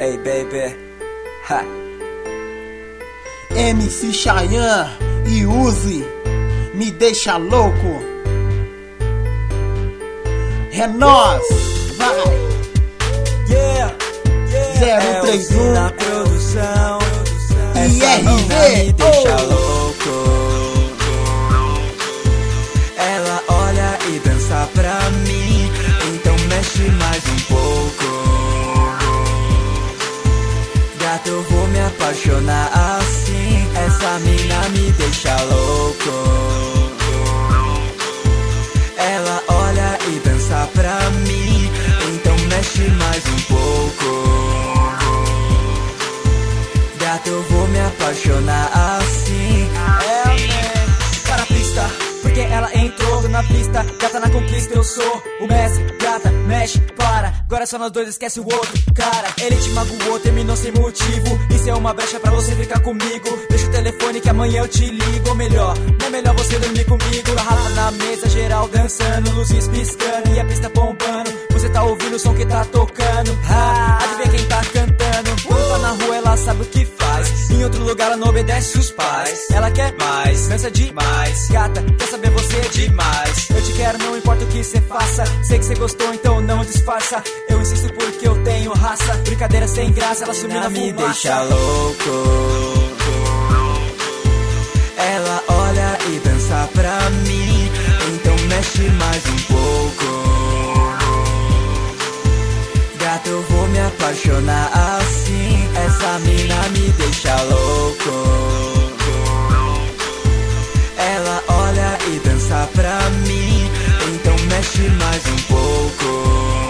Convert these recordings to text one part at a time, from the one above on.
Hey baby, ha. MC Chayanne e Uzi, me deixa louco. É nós, vai. Yeah, yeah. 031 na produção. Essa mina me deixa louco. Ela olha e dança pra mim, então mexe mais um pouco. Gato, eu vou me apaixonar assim. Essa mina me deixa louco. Ela olha e dança pra mim, então mexe mais um pouco. Gato, eu vou me apaixonar assim. Para a pista, porque ela entrou na pista. Gata na conquista, eu sou o mestre. Gata, mexe, para. Agora só nós dois, esquece o outro cara. Ele te magoou, terminou sem motivo. Isso é uma brecha pra você ficar comigo. Deixa o telefone que amanhã eu te ligo. Ou melhor, não é melhor você dormir comigo. Garrafa na mesa, geral dançando, luzes piscando e a pista bombando. Você tá ouvindo o som que tá tocando. Adivinha quem tá cantando? Quando tá na rua ela sabe o que faz. Em outro lugar ela não obedece os pais. Ela quer mais, dança demais. Gata, quer saber, você é demais. Eu te quero, não importa o que cê faça. Sei que cê gostou, então não disfarça. Eu insisto porque eu tenho raça. Brincadeira sem graça, ela sumiu na fumaça. Me deixa louco. Ela olha e dança pra mim, então mexe mais um pouco. Gato, eu vou me apaixonar assim. Essa mina me deixa louco. Ela olha e dança pra mim, então mexe mais um pouco.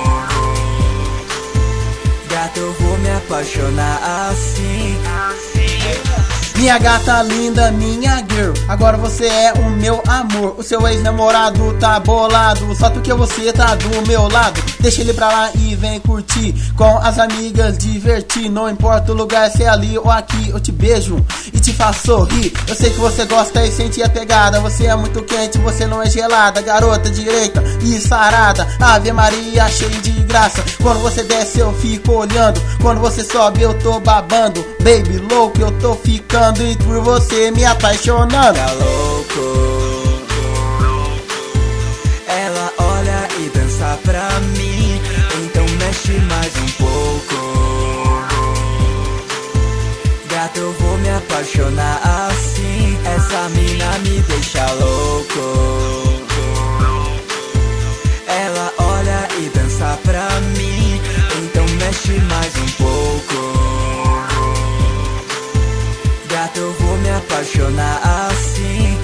Gato, eu vou me apaixonar assim. Minha gata linda, minha girl, agora você é o meu amor. O seu ex-namorado tá bolado, só porque você tá do meu lado. Deixa ele pra lá e vem curtir, com as amigas divertir. Não importa o lugar, se é ali ou aqui, eu te beijo e te faço sorrir. Eu sei que você gosta e sente a pegada. Você é muito quente, você não é gelada. Garota direita e sarada, Ave Maria, cheia de graça. Quando você desce eu fico olhando, quando você sobe eu tô babando. Baby louco, eu tô ficando e por você me apaixonando. Tá louco. Ela olha e dança pra mim, então mexe mais um pouco. Gato, eu vou me apaixonar assim. Essa mina me deixa louco. Ela olha e dança pra mim, então mexe mais um pouco. Gato, eu vou me apaixonar assim.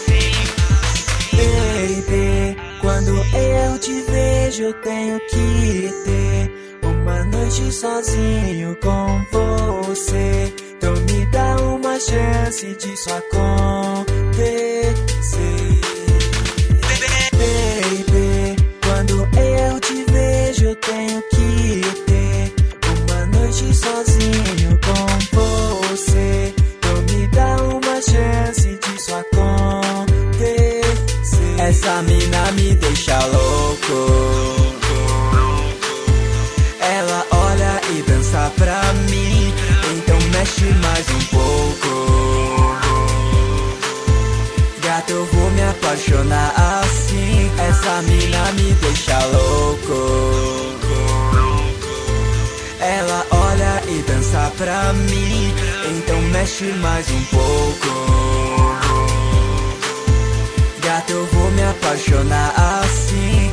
Baby, quando eu te vejo eu tenho que ter uma noite sozinho com você. Então me dá uma chance disso acontecer. Baby, quando eu te vejo eu tenho que ter uma noite sozinho com você. Me dá uma chance disso acontecer. Essa mina me deixa louco. Ela olha e dança pra mim, então mexe mais um pouco. Gato, eu vou me apaixonar assim. Essa mina me deixa louco. Ela olha e dança pra mim, então mexe mais um pouco. Gato, eu vou me apaixonar assim.